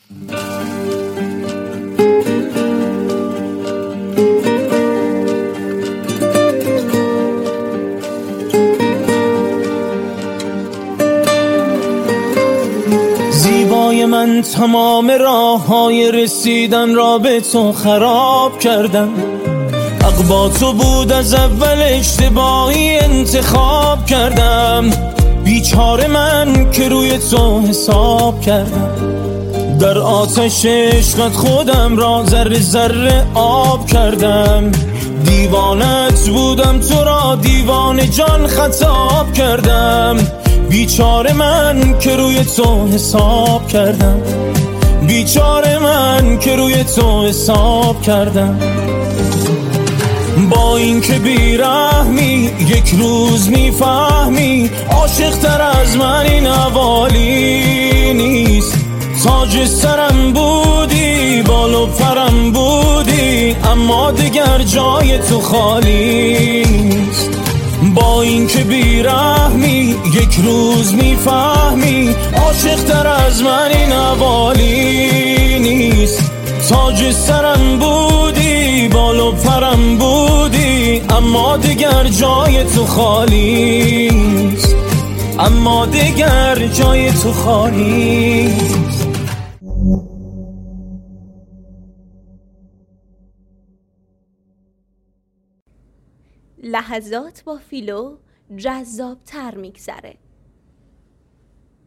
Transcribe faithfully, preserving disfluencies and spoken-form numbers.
زیبای من تمام راه های رسیدن را به تو خراب کردم. حق با تو بود از اول، اشتباهی انتخاب کردم. بیچاره من که روی تو حساب کردم. در آتش عشقت خودم را ذره ذره آب کردم. دیوانت بودم، تو را دیوانه جان خطاب کردم. بیچاره من که روی تو حساب کردم. بیچاره من که روی تو حساب کردم. با این که بیرحمی یک روز میفهمی، عاشق تر از من این حوالی نیست. تاج سرم بودی، بال و پرم بودی، اما دیگر جای تو خالی نیست. با این که بیرحمی یک روز میفهمی، عاشق تر از من این حوالی نیست. تاج سرم بودی، بال و پرم بودی، اما دیگر جای تو خالی نیست. اما دیگر جای تو خالی نیست. لحظات با فیلو جذاب تر میگذره.